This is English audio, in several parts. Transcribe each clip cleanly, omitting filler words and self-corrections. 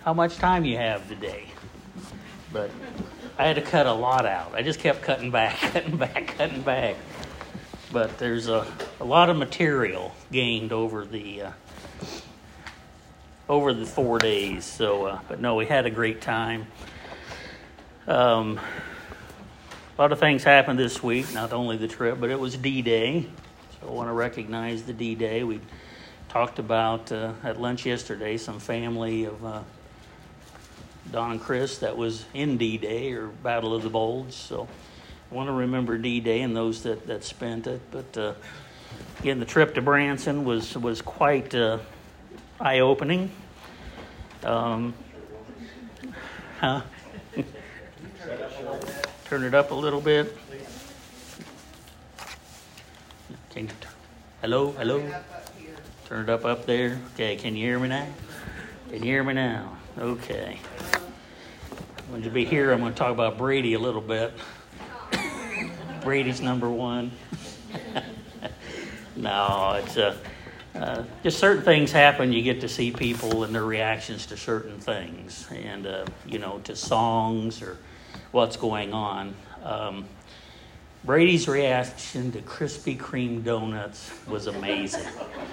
how much time you have today. But I had to cut a lot out. I just kept cutting back. But there's a lot of material gained over the 4 days. So, but no, we had a great time. A lot of things happened this week. Not only the trip, but it was D-Day. So I want to recognize the D-Day. We talked about at lunch yesterday some family of Don and Chris that was in D-Day or Battle of the Bulge. So I want to remember D-Day and those that spent it. But again, the trip to Branson was quite eye-opening. Turn it up a little bit. Can you hello? Turn it up there. Okay, can you hear me now? Can you hear me now? Okay. When you be here, I'm going to talk about Brady a little bit. Brady's number one. No, it's just certain things happen. You get to see people and their reactions to certain things, and to songs or what's going on. Brady's reaction to Krispy Kreme donuts was amazing.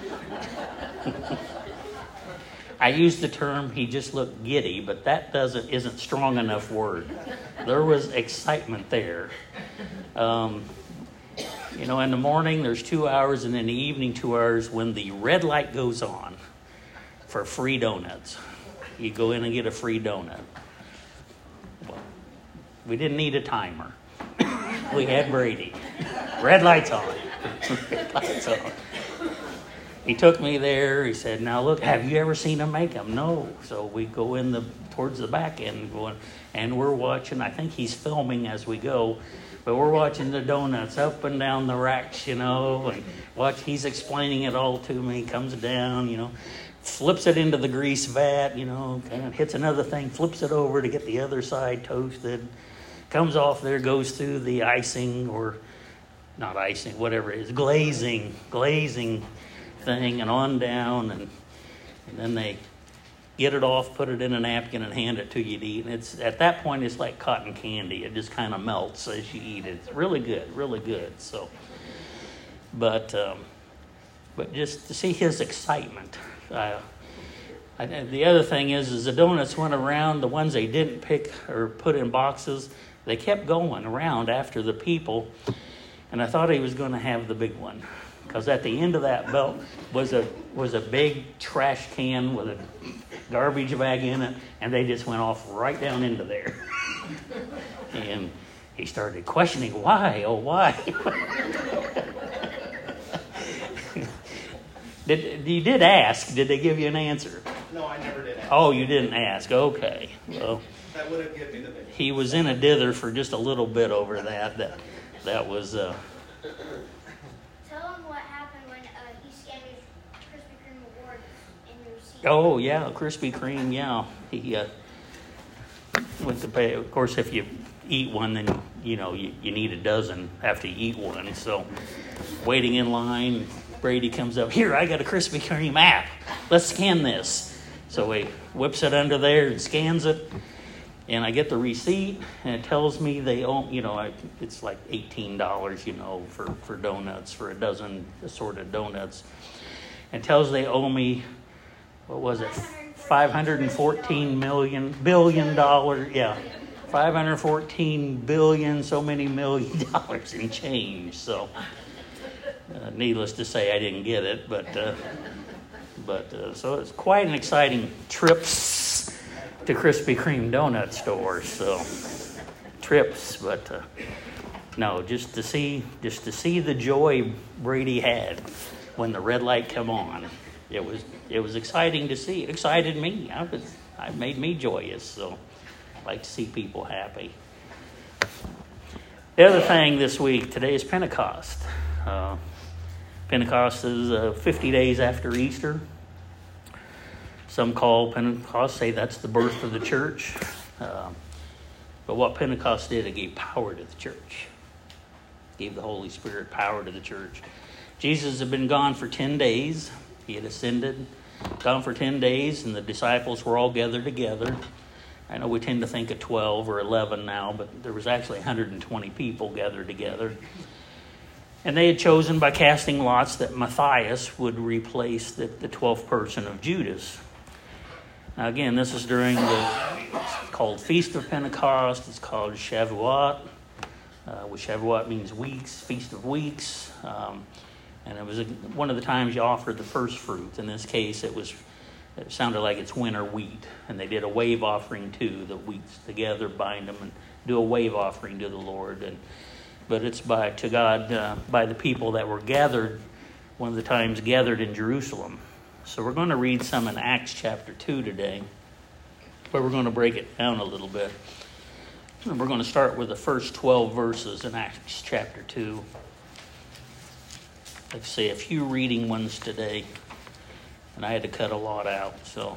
I used the term he just looked giddy, but that isn't strong enough word. There was excitement there. In the morning there's 2 hours, and in the evening 2 hours when the red light goes on for free donuts. You go in and get a free donut. Well, we didn't need a timer. We had Brady. Red lights on. Red lights on. He took me there. He said, "Now look, have you ever seen him make them?" No. So we go towards the back end, and we're watching. I think he's filming as we go, but we're watching the donuts up and down the racks, and he's explaining it all to me. Comes down, flips it into the grease vat, kind of hits another thing, flips it over to get the other side toasted. Comes off there, goes through the icing, or not icing, whatever it is, glazing thing, and on down, and then they get it off, put it in a napkin, and hand it to you to eat. And it's at that point it's like cotton candy. It just kind of melts as you eat it. It's really good. So, but just to see his excitement. The other thing is the donuts went around. The ones they didn't pick or put in boxes, they kept going around after the people, and I thought he was going to have the big one, because at the end of that belt was a big trash can with a garbage bag in it, and they just went off right down into there. And he started questioning why. You did ask. Did they give you an answer? No, I never did ask. Oh, you didn't ask. Okay. Well, that would have given me the big. He was in a dither for just a little bit over that. That was. Tell him what happened when he scanned his Krispy Kreme award in your receipt. Oh yeah, Krispy Kreme. Yeah, he went to pay. Of course, if you eat one, then you need a dozen after you eat one. So, waiting in line, Brady comes up. "Here, I got a Krispy Kreme app. Let's scan this." So he whips it under there and scans it. And I get the receipt, and it tells me they own, it's like $18, for donuts, for a dozen assorted donuts. It tells they owe me, what was it, $514 billion, yeah, $514 billion, so many $1 million in change. So, needless to say, I didn't get it, but so it's quite an exciting trip to Krispy Kreme donut stores. So trips, but no, just to see the joy Brady had when the red light came on. It was exciting to see. It excited me. It made me joyous. So I like to see people happy. The other thing this week, today is Pentecost. Pentecost is 50 days after Easter. Some call Pentecost, say that's the birth of the church. But what Pentecost did, it gave power to the church. It gave the Holy Spirit power to the church. Jesus had been gone for 10 days. He had ascended. gone for 10 days, and the disciples were all gathered together. I know we tend to think of 12 or 11 now, but there was actually 120 people gathered together. And they had chosen by casting lots that Matthias would replace the 12th person of Judas. Now again, this is during it's called Feast of Pentecost. It's called Shavuot, which Shavuot means weeks, Feast of Weeks. And it was one of the times you offered the first fruits. In this case, it sounded like it's winter wheat. And they did a wave offering too, the wheats together, bind them and do a wave offering to the Lord. But it's by the people that were gathered, one of the times gathered in Jerusalem. So we're going to read some in Acts chapter 2 today, but we're going to break it down a little bit. And we're going to start with the first 12 verses in Acts chapter 2. Like I say, a few reading ones today, and I had to cut a lot out. So,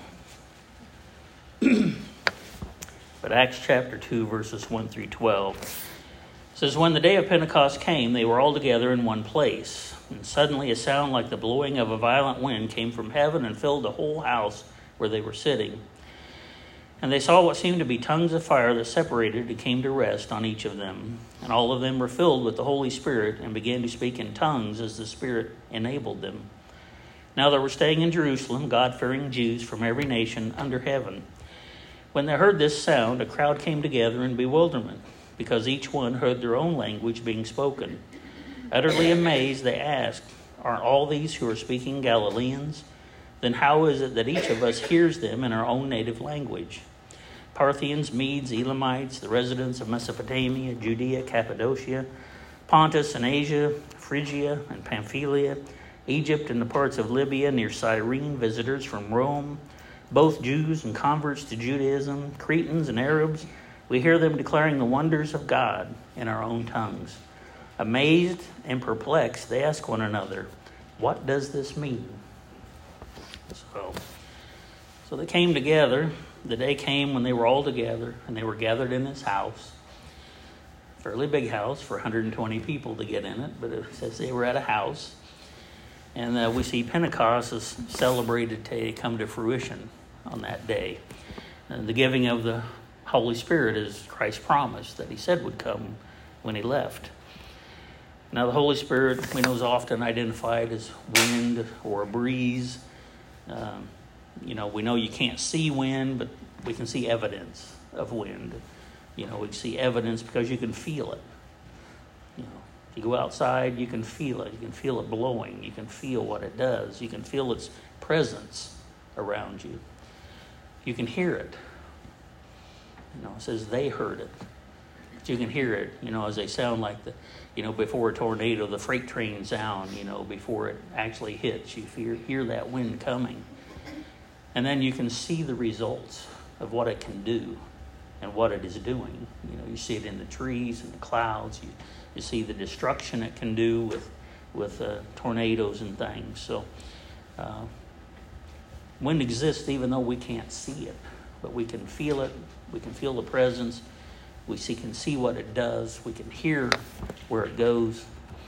but Acts chapter 2, verses 1 through 12. It says, when the day of Pentecost came, they were all together in one place. And suddenly a sound like the blowing of a violent wind came from heaven and filled the whole house where they were sitting. And they saw what seemed to be tongues of fire that separated and came to rest on each of them. And all of them were filled with the Holy Spirit and began to speak in tongues as the Spirit enabled them. Now there were staying in Jerusalem God-fearing Jews from every nation under heaven. When they heard this sound, a crowd came together in bewilderment, because each one heard their own language being spoken. Utterly amazed, they asked, aren't all these who are speaking Galileans? Then how is it that each of us hears them in our own native language? Parthians, Medes, Elamites, the residents of Mesopotamia, Judea, Cappadocia, Pontus and Asia, Phrygia and Pamphylia, Egypt and the parts of Libya near Cyrene, visitors from Rome, both Jews and converts to Judaism, Cretans and Arabs, we hear them declaring the wonders of God in our own tongues. Amazed and perplexed, they ask one another, what does this mean? So they came together. The day came when they were all together, and they were gathered in this house. Fairly big house for 120 people to get in it, but it says they were at a house. And we see Pentecost is celebrated to come to fruition on that day. And the giving of the Holy Spirit is Christ's promise that he said would come when he left. Now the Holy Spirit, we know, is often identified as wind or a breeze. We know you can't see wind, but we can see evidence of wind. We can see evidence because you can feel it. If you go outside, you can feel it. You can feel it blowing. You can feel what it does. You can feel its presence around you. You can hear it. It says they heard it. But you can hear it, as they sound like before a tornado, the freight train sound, before it actually hits. You hear that wind coming. And then you can see the results of what it can do and what it is doing. You see it in the trees and the clouds. You see the destruction it can do with tornadoes and things. So wind exists even though we can't see it. But we can feel it. We can feel the presence. We can see what it does. We can hear where it goes.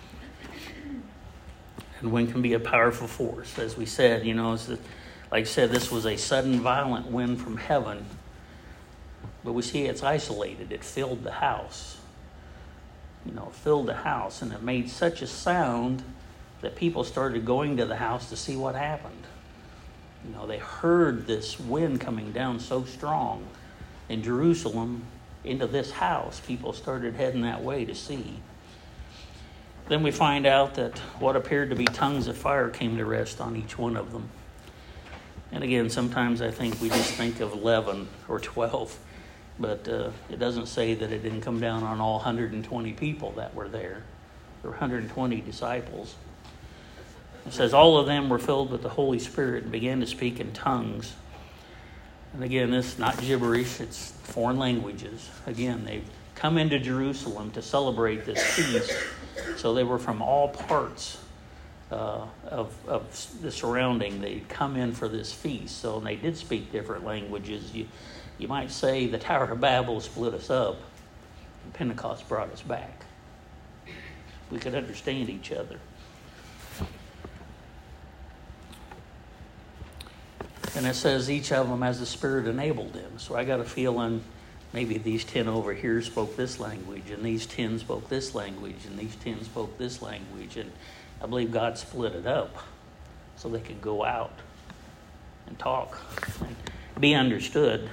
And wind can be a powerful force. As we said, like I said, this was a sudden violent wind from heaven. But we see it's isolated. It filled the house. It filled the house. And it made such a sound that people started going to the house to see what happened. They heard this wind coming down so strong in Jerusalem into this house. People started heading that way to see. Then we find out that what appeared to be tongues of fire came to rest on each one of them. And again, sometimes I think we just think of 11 or 12, but it doesn't say that it didn't come down on all 120 people that were there. There were 120 disciples. It says all of them were filled with the Holy Spirit and began to speak in tongues. And again, this is not gibberish, it's foreign languages. Again, they've come into Jerusalem to celebrate this feast. So they were from all parts of the surrounding. They'd come in for this feast. So they did speak different languages. You might say the Tower of Babel split us up, and Pentecost brought us back. We could understand each other. And it says each of them as the Spirit enabled them. So I got a feeling maybe these 10 over here spoke this language, and these 10 spoke this language, and these 10 spoke this language. And I believe God split it up so they could go out and talk and be understood.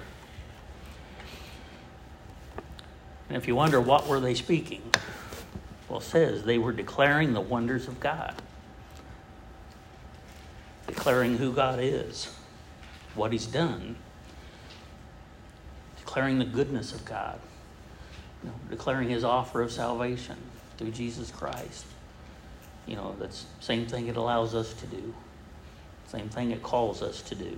And if you wonder, what were they speaking? Well, it says they were declaring the wonders of God. Declaring who God is, what He's done. Declaring the goodness of God. Declaring His offer of salvation through Jesus Christ. That's the same thing it allows us to do. Same thing it calls us to do.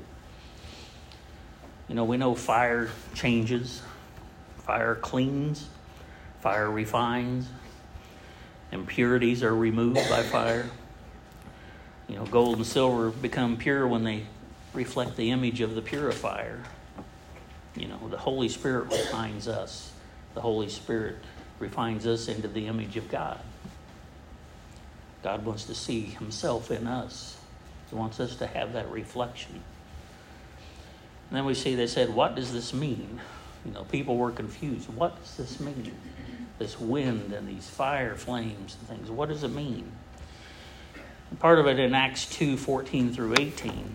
We know fire changes. Fire cleans. Fire refines. Impurities are removed by fire. Gold and silver become pure when they reflect the image of the purifier. The Holy Spirit refines us. The Holy Spirit refines us into the image of God. God wants to see Himself in us. He wants us to have that reflection. And then we see they said, what does this mean? People were confused. What does this mean? This wind and these fire flames and things. What does it mean? And part of it in Acts 2:14 through 18.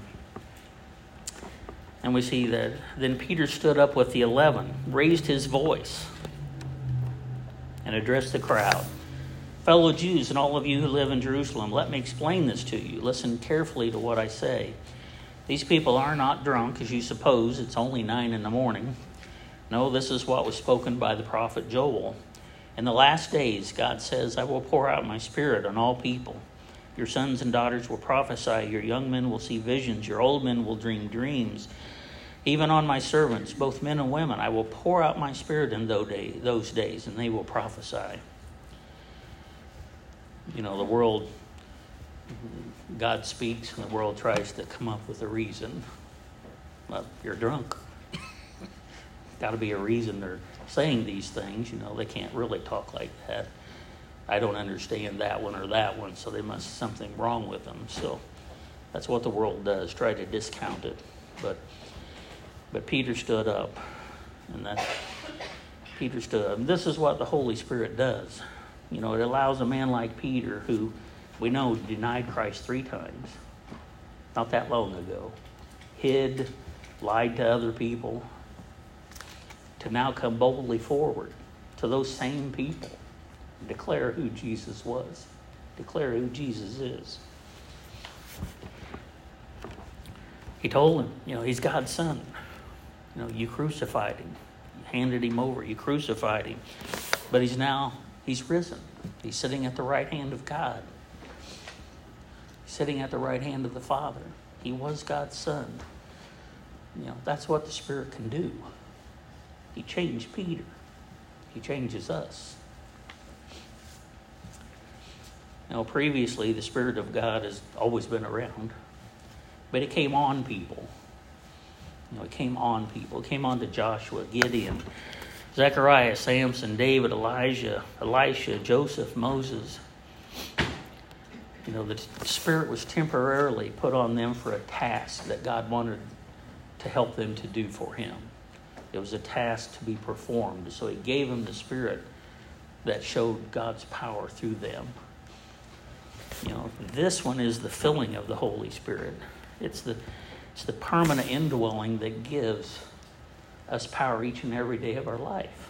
And we see that then Peter stood up with the 11, raised his voice, and addressed the crowd. Fellow Jews and all of you who live in Jerusalem, let me explain this to you. Listen carefully to what I say. These people are not drunk, as you suppose. It's only 9 a.m. No, this is what was spoken by the prophet Joel. In the last days, God says, I will pour out my Spirit on all people. Your sons and daughters will prophesy. Your young men will see visions. Your old men will dream dreams. Even on my servants, both men and women, I will pour out my Spirit in those days, and they will prophesy. The world, God speaks, and the world tries to come up with a reason. Well, you're drunk. Got to be a reason they're saying these things. They can't really talk like that. I don't understand that one or that one, so there must be something wrong with them. So that's what the world does, try to discount it. But Peter stood up, and Peter stood up. And this is what the Holy Spirit does. It allows a man like Peter, who we know denied Christ 3 times, not that long ago, hid, lied to other people, to now come boldly forward to those same people and declare who Jesus was, declare who Jesus is. He told him, He's God's Son. You crucified Him. You handed Him over. You crucified Him. But He's risen. He's sitting at the right hand of God. He's sitting at the right hand of the Father. He was God's Son. That's what the Spirit can do. He changed Peter. He changes us. Previously, the Spirit of God has always been around, but it came on people. It came on people. It came on to Joshua, Gideon, Zechariah, Samson, David, Elijah, Elisha, Joseph, Moses. The Spirit was temporarily put on them for a task that God wanted to help them to do for Him. It was a task to be performed. So He gave them the Spirit that showed God's power through them. This one is the filling of the Holy Spirit. It's the permanent indwelling that gives us power each and every day of our life.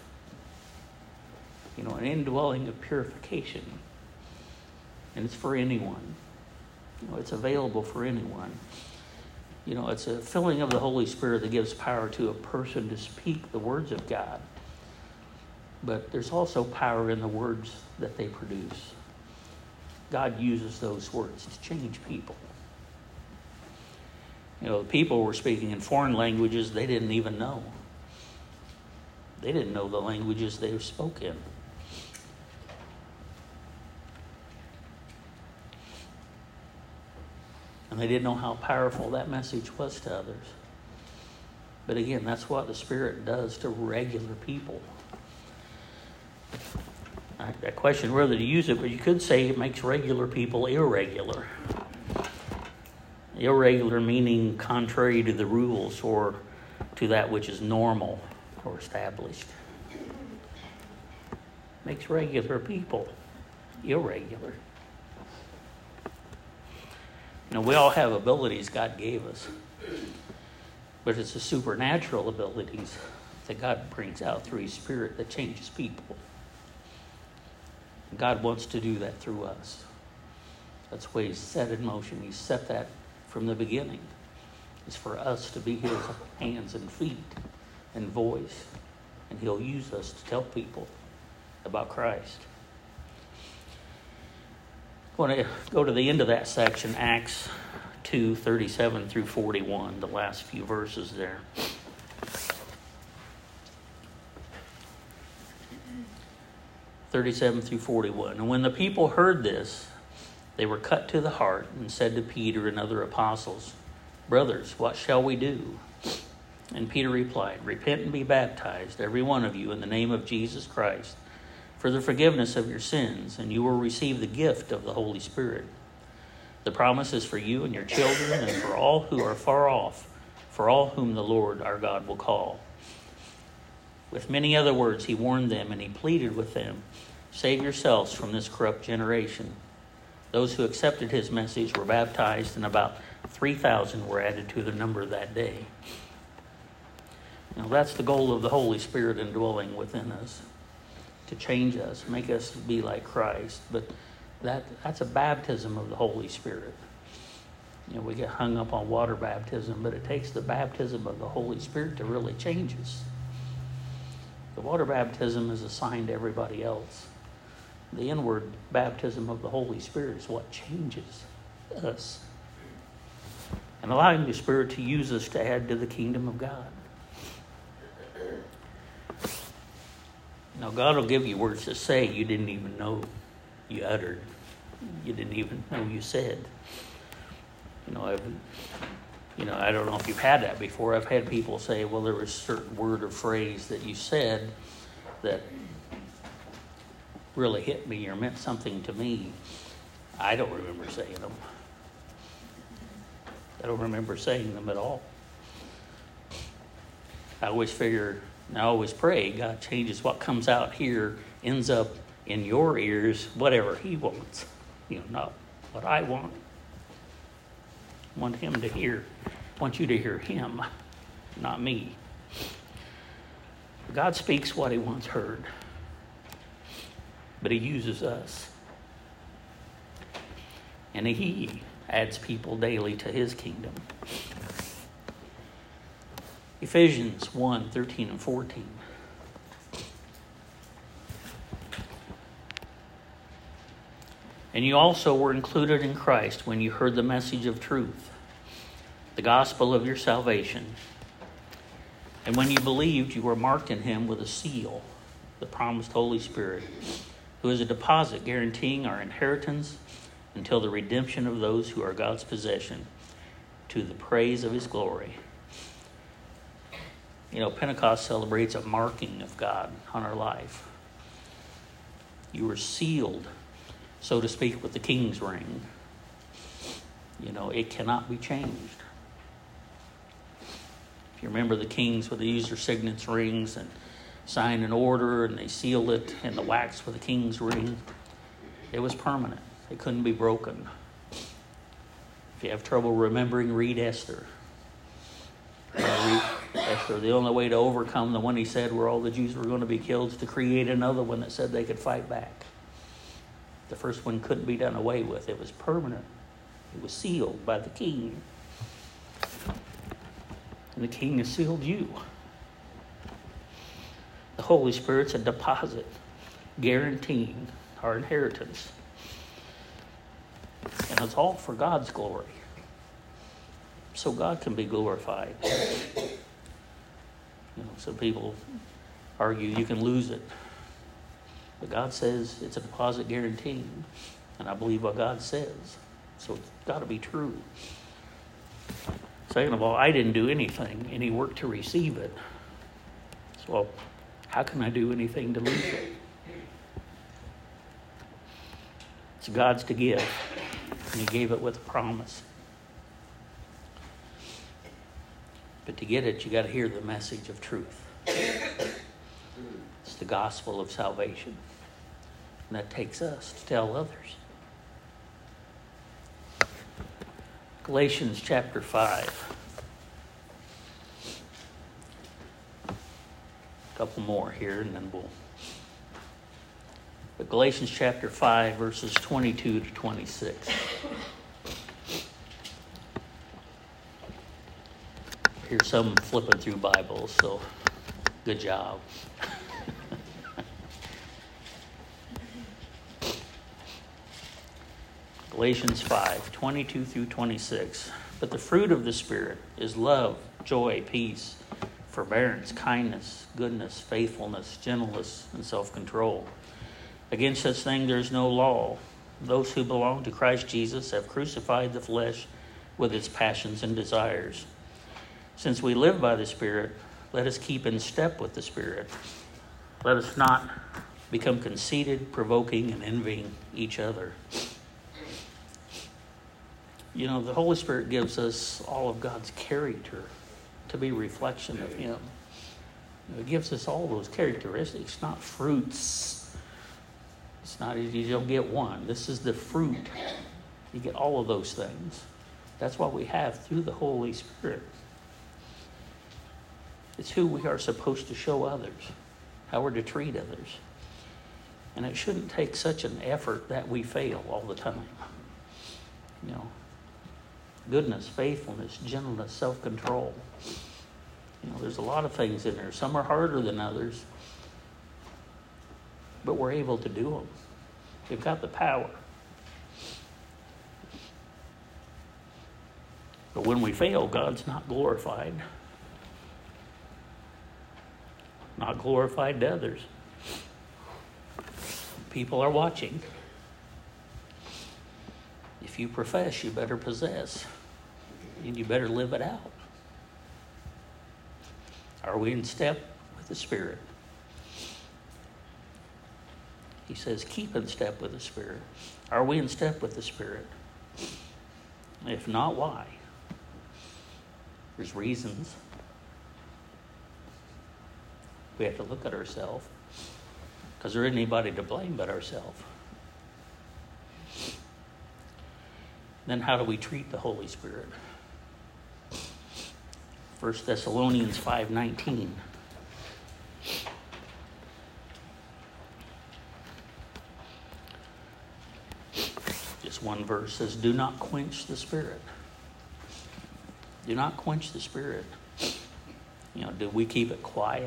An indwelling of purification. And it's for anyone. It's available for anyone. It's a filling of the Holy Spirit that gives power to a person to speak the words of God. But there's also power in the words that they produce. God uses those words to change people. The people were speaking in foreign languages they didn't even know. They didn't know the languages they spoke in. And they didn't know how powerful that message was to others. But again, that's what the Spirit does to regular people. I question whether to use it, but you could say it makes regular people irregular. Irregular meaning contrary to the rules or to that which is normal or established. Makes regular people irregular. We all have abilities God gave us, but it's the supernatural abilities that God brings out through His Spirit that changes people. God wants to do that through us. That's why He's set in motion. He's set that from the beginning. It's for us to be His hands and feet and voice, and He'll use us to tell people about Christ. I want to go to the end of that section, Acts 2:37 through 41, the last few verses there. (37 through 41). And when the people heard this, they were cut to the heart and said to Peter and other apostles, "Brothers, what shall we do?" And Peter replied, "Repent and be baptized, every one of you, in the name of Jesus Christ, for the forgiveness of your sins, and you will receive the gift of the Holy Spirit. The promise is for you and your children and for all who are far off, for all whom the Lord our God will call." With many other words he warned them, and he pleaded with them, "Save yourselves from this corrupt generation." Those who accepted his message were baptized, and about 3,000 were added to the number that day. That's the goal of the Holy Spirit indwelling within us, to change us, make us be like Christ. But that's a baptism of the Holy Spirit. We get hung up on water baptism, but it takes the baptism of the Holy Spirit to really change us. The water baptism is a sign to everybody else. The inward baptism of the Holy Spirit is what changes us, and allowing the Spirit to use us to add to the kingdom of God. God will give you words to say you didn't even know you uttered. You didn't even know you said. I don't know if you've had that before. I've had people say, well, there was a certain word or phrase that you said that really hit me or meant something to me. I don't remember saying them. I don't remember saying them at all. I always pray God changes what comes out here, ends up in your ears, whatever He wants. Not what I want. I want Him to hear. I want you to hear Him, not me. God speaks what He wants heard, but He uses us. And He adds people daily to His kingdom. Ephesians 1:13 and 14. And you also were included in Christ when you heard the message of truth, the gospel of your salvation. And when you believed, you were marked in Him with a seal, the promised Holy Spirit, who is a deposit guaranteeing our inheritance until the redemption of those who are God's possession, to the praise of His glory. Pentecost celebrates a marking of God on our life. You were sealed, so to speak, with the king's ring. It cannot be changed. If you remember the kings, when they used their signet rings and signed an order and they sealed it in the wax with the king's ring, it was permanent. It couldn't be broken. If you have trouble remembering, read Esther. Read Esther. The only way to overcome the one he said where all the Jews were going to be killed is to create another one that said they could fight back. The first one couldn't be done away with. It was permanent. It was sealed by the king. And the king has sealed you. The Holy Spirit's a deposit guaranteeing our inheritance. And it's all for God's glory, so God can be glorified. Some people argue you can lose it. But God says it's a deposit guarantee. And I believe what God says. So it's got to be true. Second of all, I didn't do any work to receive it. So how can I do anything to lose it? It's God's to give. And He gave it with a promise. But to get it, you got to hear the message of truth. It's the gospel of salvation. And that takes us to tell others. Galatians chapter 5. A couple more here and then we'll... But Galatians chapter 5, verses 22 to 26. Here's some flipping through Bibles, so good job. Galatians 5, 22 through 26. But the fruit of the Spirit is love, joy, peace, forbearance, kindness, goodness, faithfulness, gentleness, and self-control. Against such thing there is no law. Those who belong to Christ Jesus have crucified the flesh with its passions and desires. Since we live by the Spirit, let us keep in step with the Spirit. Let us not become conceited, provoking, and envying each other. You know, the Holy Spirit gives us all of God's character to be a reflection of Him. It gives us all those characteristics, not fruits. It's not, you don't get one. This is the fruit. You get all of those things. That's what we have through the Holy Spirit. It's who we are supposed to show others, how we're to treat others. And it shouldn't take such an effort that we fail all the time. You know, goodness, faithfulness, gentleness, self-control. You know, there's a lot of things in there. Some are harder than others, but we're able to do them. We've got the power. But when we fail, God's not glorified. Not glorified to others. People are watching. If you profess, you better possess. And you better live it out. Are we in step with the Spirit? He says, keep in step with the Spirit. Are we in step with the Spirit? If not, why? There's reasons. We have to look at ourselves, because there isn't anybody to blame but ourselves. Then how do we treat the Holy Spirit? 1 Thessalonians 5:19. Just one verse says, do not quench the Spirit. Do not quench the Spirit. You know, do we keep it quiet?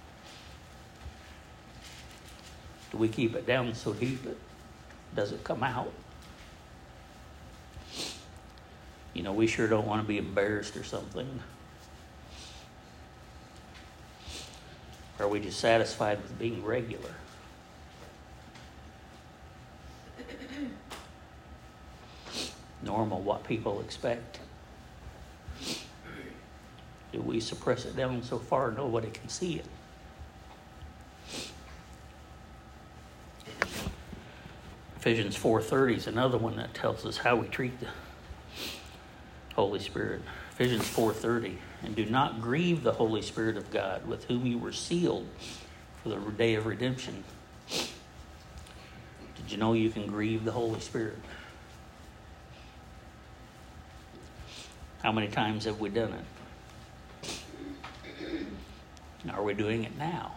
Do we keep it down so deep it doesn't come out? You know, we sure don't want to be embarrassed or something. Are we just satisfied with being regular? Normal, what people expect. Do we suppress it down so far nobody can see it? Ephesians 4:30 is another one that tells us how we treat the Holy Spirit. Ephesians 4:30, and do not grieve the Holy Spirit of God, with whom you were sealed for the day of redemption. Did you know you can grieve the Holy Spirit? How many times have we done it? Are we doing it now?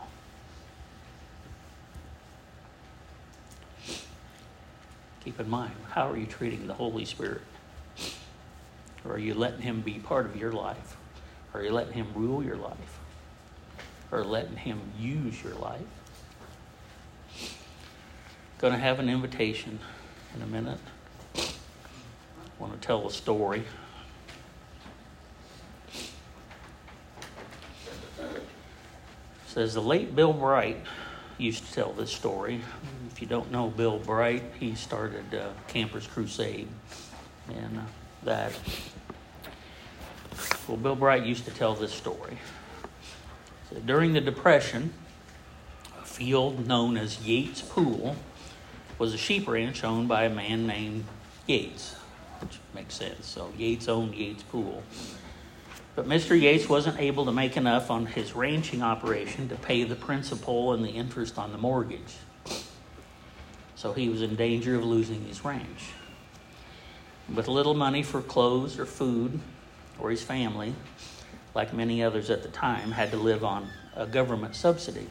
Keep in mind, how are you treating the Holy Spirit? Or are you letting Him be part of your life? Or are you letting Him rule your life? Or letting Him use your life? Going to have an invitation in a minute. I want to tell a story. It says the late Bill Bright used to tell this story. If you don't know Bill Bright, he started Campers Crusade. And Bill Bright used to tell this story. So during the Depression, a field known as Yates Pool was a sheep ranch owned by a man named Yates, which makes sense. So Yates owned Yates Pool. But Mr. Yates wasn't able to make enough on his ranching operation to pay the principal and the interest on the mortgage. So he was in danger of losing his ranch. With little money for clothes or food, or his family, like many others at the time, had to live on a government subsidy.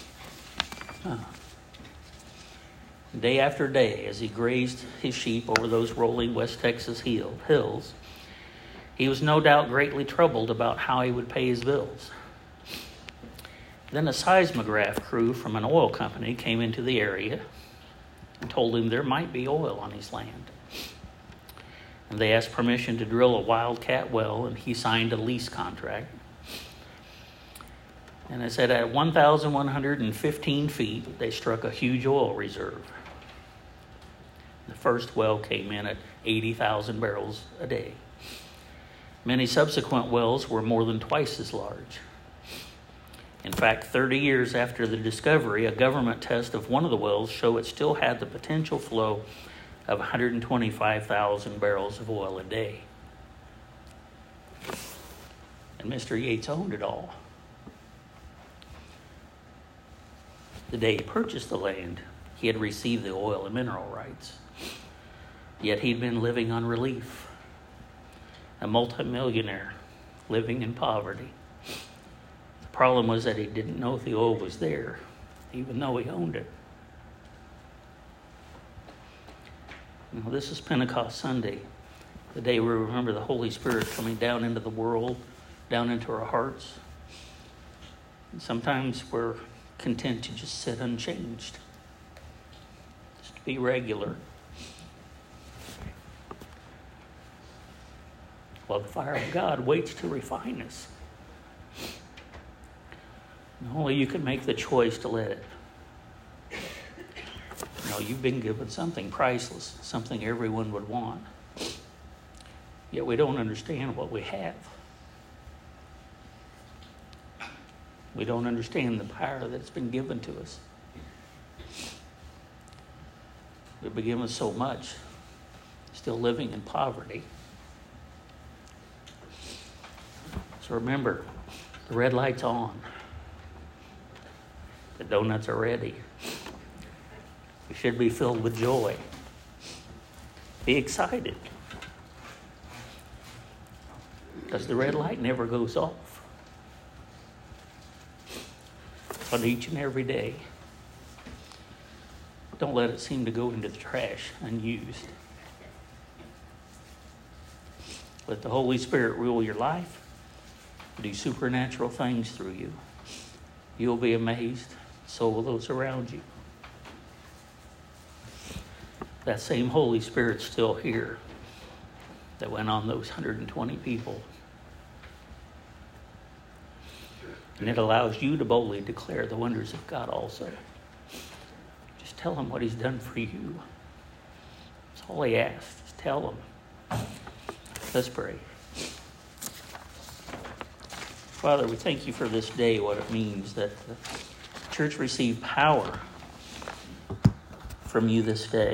Day after day, as he grazed his sheep over those rolling West Texas hills, he was no doubt greatly troubled about how he would pay his bills. Then a seismograph crew from an oil company came into the area and told him there might be oil on his land. And they asked permission to drill a wildcat well, and he signed a lease contract. And it said at 1,115 feet, they struck a huge oil reserve. The first well came in at 80,000 barrels a day. Many subsequent wells were more than twice as large. In fact, 30 years after the discovery, a government test of one of the wells showed it still had the potential flow of 125,000 barrels of oil a day. And Mr. Yates owned it all. The day he purchased the land, he had received the oil and mineral rights. Yet he'd been living on relief, a multimillionaire living in poverty. The problem was that he didn't know if the oil was there, even though he owned it. Now, this is Pentecost Sunday, the day we remember the Holy Spirit coming down into the world, down into our hearts. And sometimes we're content to just sit unchanged, just to be regular, while the fire of God waits to refine us. And only you can make the choice to let it. No, you've been given something priceless, something everyone would want. Yet we don't understand what we have. We don't understand the power that's been given to us. We've been given so much, still living in poverty. So remember, the red light's on. The donuts are ready. We should be filled with joy. Be excited. Because the red light never goes off. On each and every day. Don't let it seem to go into the trash unused. Let the Holy Spirit rule your life. Do supernatural things through you. You'll be amazed. So will those around you. That same Holy Spirit's still here that went on those 120 people. And it allows you to boldly declare the wonders of God also. Just tell him what he's done for you. That's all he asks. Just tell him. Let's pray. Father, we thank you for this day, what it means that the church receive power from you this day.